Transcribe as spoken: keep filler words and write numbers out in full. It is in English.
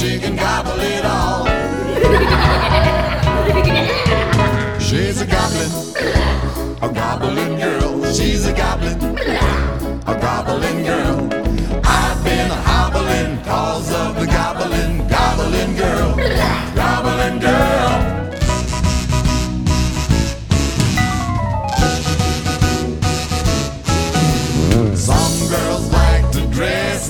she can gobble it all. She's a goblin, a goblin girl. She's a goblin, a goblin girl.